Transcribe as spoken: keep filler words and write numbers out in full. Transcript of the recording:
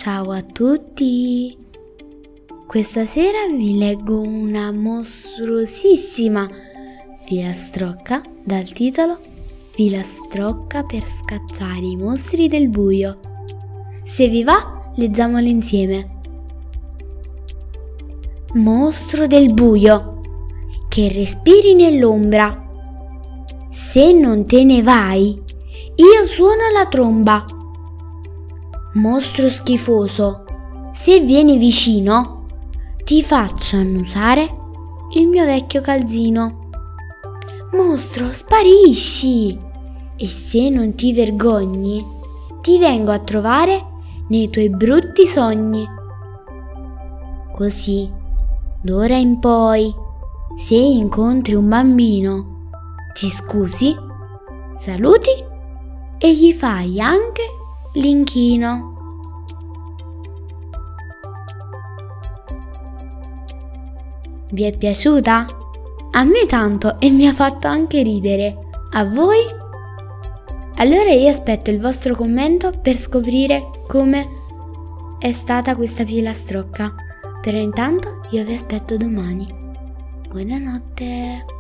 Ciao a tutti! Questa sera vi leggo una mostruosissima filastrocca dal titolo Filastrocca per scacciare i mostri del buio. Se vi va, leggiamola insieme. Mostro del buio, che respiri nell'ombra. Se non te ne vai, io suono la tromba. Mostro schifoso, se vieni vicino, ti faccio annusare il mio vecchio calzino. Mostro, sparisci! E se non ti vergogni, ti vengo a trovare nei tuoi brutti sogni. Così, d'ora in poi, se incontri un bambino, ti scusi, saluti e gli fai anche l'inchino. Vi è piaciuta? A me tanto e mi ha fatto anche ridere. A voi? Allora io aspetto il vostro commento per scoprire come è stata questa filastrocca. Però intanto io vi aspetto domani. Buonanotte!